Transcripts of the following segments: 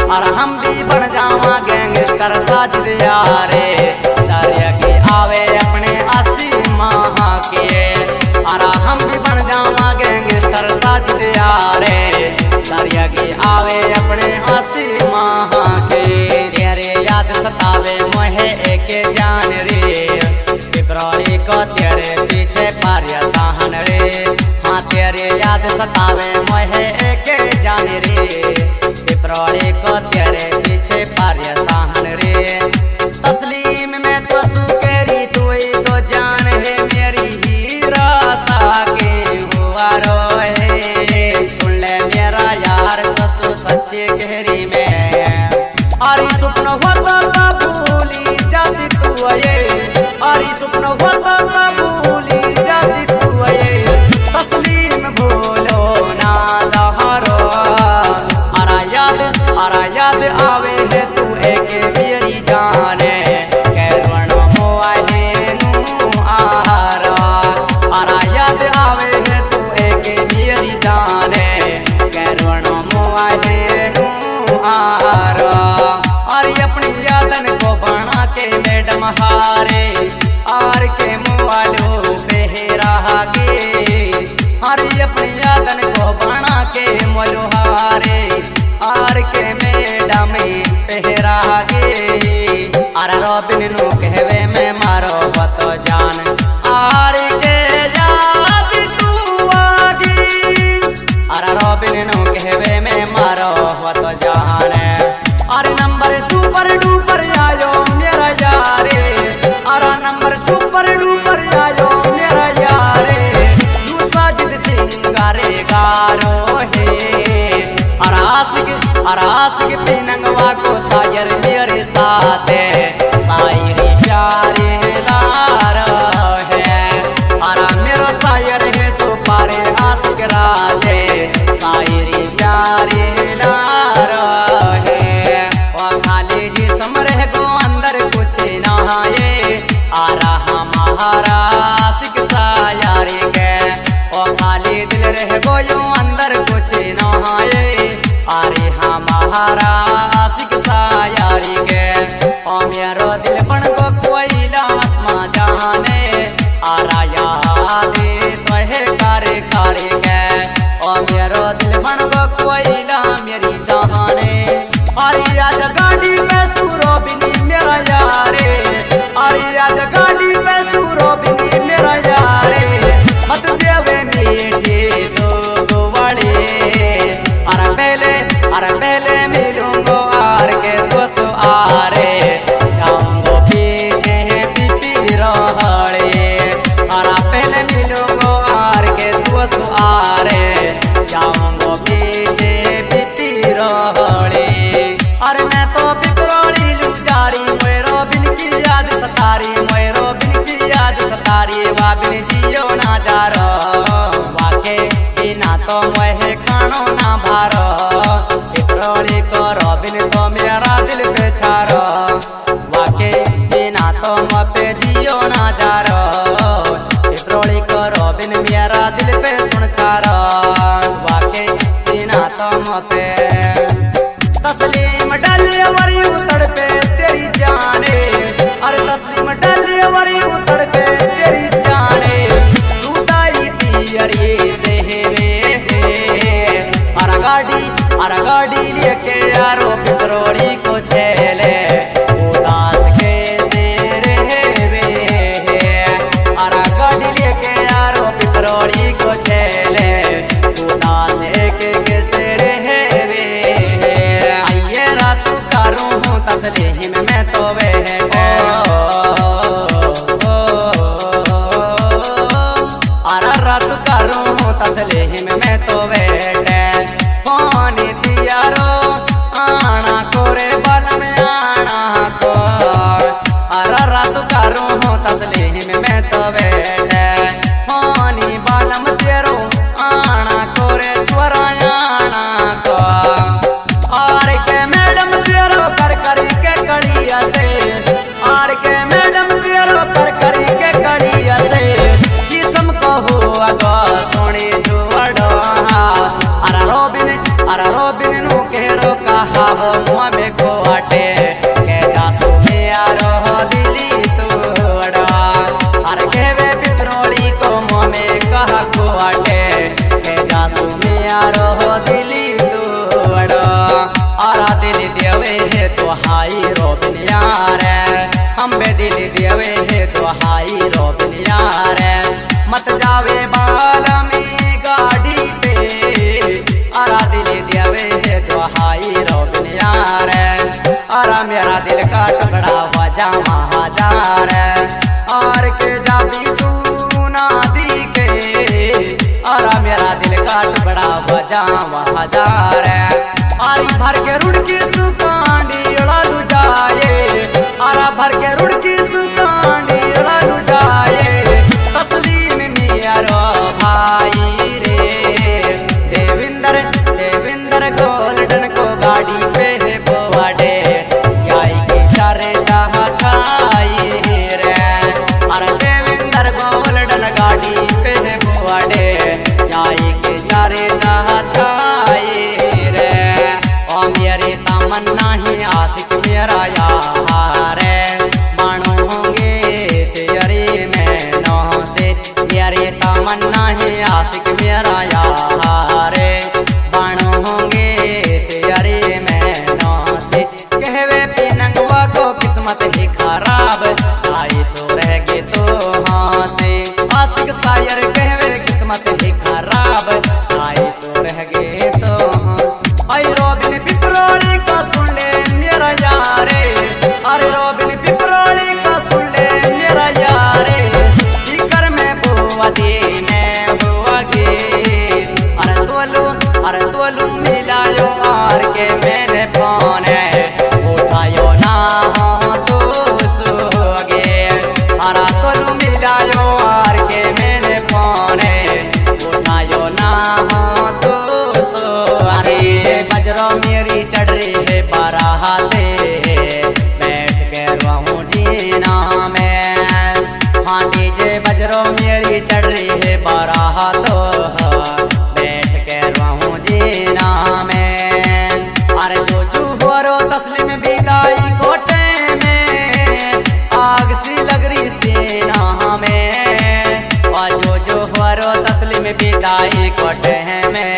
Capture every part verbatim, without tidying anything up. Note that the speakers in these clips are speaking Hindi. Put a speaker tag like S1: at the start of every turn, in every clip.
S1: और हम भी बन जावा गैंगस्टर साजिद यारे। दरिया की आवे अपने अस्सी माह के और हम भी बन जावा गैंगस्टर साजिद यारे। दरिया की आवे अपने अस्सी माह के। तेरे याद सतावे मोहे एक जान रे, पिपरोली को तेरे पीछे पारिया सहन रे। हाँ तेरे याद सतावे मोहे एक जान रे, पिपरोली को तेरे पीछे पारिया सहन रे। तस्लीम में तो सुकेरी तू ही तो जान है मेरी हीरा सा के हुआ रोए। सुन ले मेरा यार तो सच्चे गहरी में आरी सुपन होता था भूली जाती तू ये। आरी सुपन होता था भूली जाती तू ये। तस्लीम भूलो ना जहरो आरा याद आरा याद आवे है तू एक मेरी जाने। कैरवण मोआहे नू आरा आरा याद आवे है तू एक मेरी जाने। कैरवण मोआहे नू आरा और अपनी यादन को बना के मैडम हारे आर के मुआलो बेहरा गे। हर अपनी यादन को बना के मोलो हारे आर के मैडम पहरा गे। आर रोबिन नु कहवे में मारो बतो जान आर के याद तू आगी। आर रोबिन नु कहवे में मारो बतो जान। अरे नंबर सुपर डुपर आयो मेरा यारे। अरे नंबर सुपर डुपर आयो मेरा यारे। तू साजिद सिंगारे गारो है। अरे आशिक अरे आशिक पिनंगवा को सायर मेरे साथ है। सायरी प्यारे लारो है। अरे मेरो सायर है सुपारे आशिक राजे। सायरी प्यारे लारो समरे को अंदर कुछ नहाए। आ रहा महारा सिख सायारी के ओ खाली दिल रह गो यूं अंदर कुछ नहाए। आ रहा महारा सिख सायारी के ओ मेरो दिल बन को कोई लासमा जाने। आ रहा याद तो है कारे कारे के ओ मेरो दिल बन को कोई ला मेरी जाने। अरे आज गाड़ी पे सूरो बिनी मेरा यारे। अरे आज गाड़ी पे सूरो बिनी मेरा यारे। मत देवे मीठे दो गोवाड़े। अरे पहले अरे पहले मिलूंगो आर के दोस्त आरे। जाऊंगो पीछे पीपी रहड़े। अरे पहले मिलूंगो आर के दोस्त आरे। जाऊंगो पीछे पीपी रहड़े। अरे मैं तो पिपरोली लुचारी मोए रोबिन की याद सतारी। मोए रोबिन की याद सतारी वा बिन जियो ना जारो। वाके बिना तो मोए खानो ना भारो। पिपरोली को रोबिन तो मेरा दिल पे छारो। वाके बिना तो मो पे जियो ना जारो। पिपरोली को रोबिन मेरा दिल पे सुन छारो। वाके बिना तो मो पे तस्लीम डाले वरी उतड़ पे तेरी जाने। अरे तस्लीम डाले वरी उतड़ पे तेरी जाने। टूटाई थी अरे से वे अरे गाड़ी अरे गाड़ी लेके यारो पिपरोली को चले। उदास के से वे अरे गाड़ी लेके यारो पिपरोली को चले। उदास के के से तस्लीम में तो वे अरे रात करूँ तस्लीम में तो बेटे। पानी दिया रो आना कोरे बल में आना को। अरे रात करूँ तस्लीम में तो बेटे। पानी बालम तेरो आना कोरे छोरा आना को। और के मैडम तेरो कर करी के कड़िया से। आर के मैडम तेरो कर करी के कड़िया से। जिसम को हुआ गो सोनी जुआड़ो। अरे रोबिन अरे रोबिन नु के रो चाहब मुँह में कोटे के जासू मेरा दिली तोड़ा अरे कहवे पिपरोली को मुँह में कह कोटे के जासू मेरा दिली तोड़ा आरा दिल देवे है तो हाई रोबिन यार हम बे दिल देवे है तो हाई रोबिन यार मत जावे बाल में गाड़ी पे आरा दिल देवे है तो हाई रोबिन यार आरा मेरा दिल का टुकड़ा वजा महाजार और के जाबी तू ना दी के आरा मेरा दिल का टुकड़ा वजा महाजार आरी भर के रुड़की सुकांडी लड़ू जाए आरा भर के रुड़की सुकांडी लड़ू जाए तस्लीम मेरा भाई रे देविंदर देविंदर गोल्डन को गाड़ी पे है बोवाडे याई की चारे चाह छाई रे अरे देविंदर गोल्डन गाड़ी पे है बोवाडे याई की चारे चाह छाई मेरे तमन्ना ही आशिक मेरा यार मानो होंगे तेरे में नौ से मेरे तमन्ना ही आशिक मेरा यार मानो होंगे तेरे में नौ से कहवे पिनंगवा को किस्मत ही खराब आई सो रह गए तो हाँ से आशिक शायर कहवे किस्मत ही खराब आई सो रह गए तो हाँ आई रोबिन पिपरोली का सुन ले मेरा यारे अरे रोबिन पिपरोली का सुन ले मेरा यारे इकर में बुआ दी मैं बुआ गे अरे तोलू अरे तोलू मिलायो आर के मेरे फोन उठायो ना हो तो सोगे अरे तोलू मिलायो आर के मेरे फोन उठायो ना हो तो सो अरे बजरो मेरी चढ़ रही है बाराते बैठ के रहूं जीना में हाँ डीजे बजरो मेरी चढ़ रही है बारातो बैठ के रहूं जीना में अरे जो चूबरो तस्लीम विदाई कोटे में आग सी लग रही सीना में और जो जो हरो तस्लीम विदाई कोटे में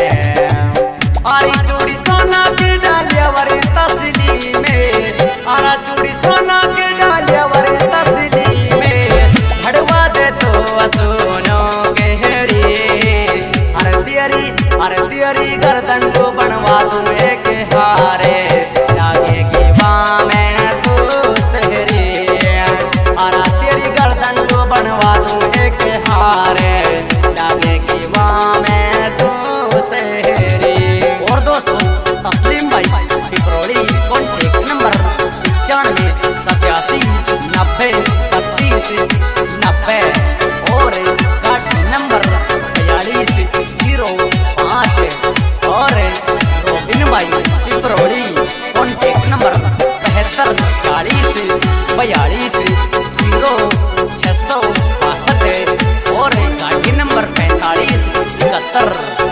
S1: आरी चूड़ी सोना के डालिया वरे तसली में आरा चूड़ी सोना के डालिया वरे तसली में भड़वा दे तो सुनो गहरी अरे तेरी अरे तेरी गर्दन को बनवा दूं एक हारे लागे की वां में तू सहरी अरे तेरी गर्दन को बनवा दूं एक हारे लागे की वां में तू सहरी और दोस्तों तस्लीम भाई पिपरोली कॉन्टैक्ट नंबर पचानवे सतासी नब्बे बत्तीस नब्बे और कार्ड नंबर बयालीस जीरो पाँच और रोबिन भाई पिपरोली कॉन्टैक्ट नंबर बहत्तर चालीस बयालीस जीरो छः सौ बासठ और गाड़ी नंबर पैंतालीस इकहत्तर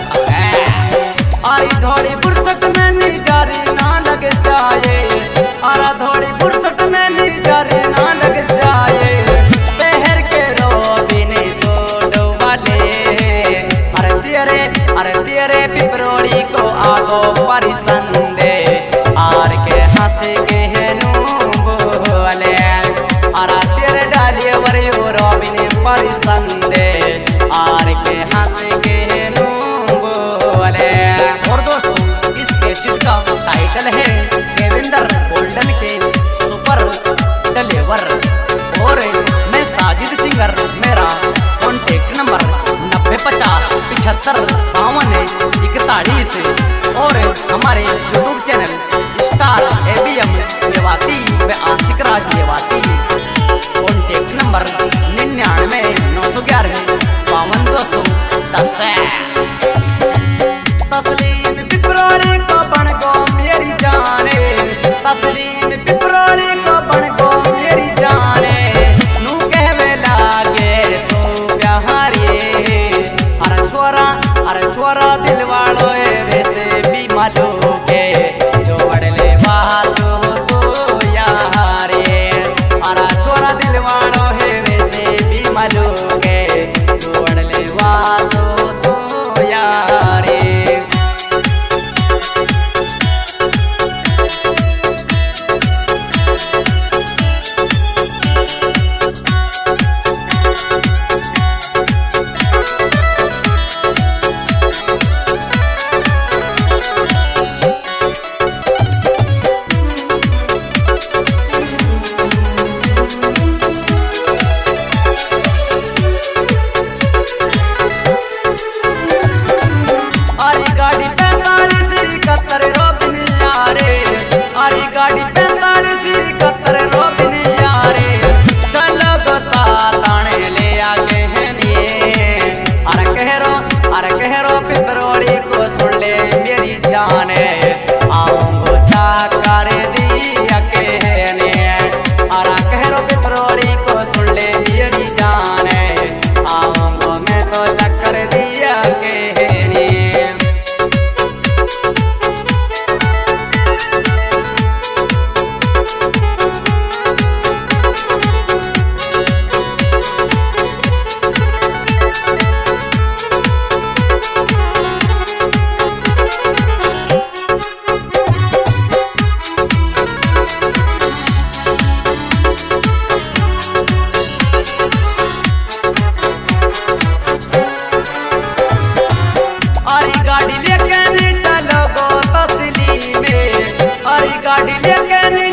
S1: आरी धोड़ी बुरसट में निजारी ना लग जाए आरा धोड़ी बुरसट में निजारी ना लग जाए शहर के रोबिन को डुबाले अरे तेरे अरे तेरे पिपरोली को आगो परिसंदे आर के हंस के बोले अरा तेरे डालिए वरे रोबिन परिसंदे आर के हंस के टाइटल है देविंदर गोल्डन के सुपर डिलीवर और मैं साजिद सिंगर मेरा कॉन्टैक्ट नंबर नब्बे पचास पिछहत्तर बावन इकतालीस और हमारे YouTube channel star A B M Mewati व आशिक राज मेवाती कॉन्टैक्ट नंबर निन्यानवे नौ सौ ग्यारह बावन दो सौ दस तस्लीम पिपरोली को बन गो मेरी जाने तस्लीम पिपरोली को बन गो मेरी जाने नू कहवे लागे तू प्यारी अरे छोरा अरे छोरा दिल वालों वैसे भी मालूम के जो वासो तो यारे अरा छोरा दिलवाड़ो है वैसे भी मलोगे जोड़ ले वासो तो यारे।
S2: गाड़ी लेके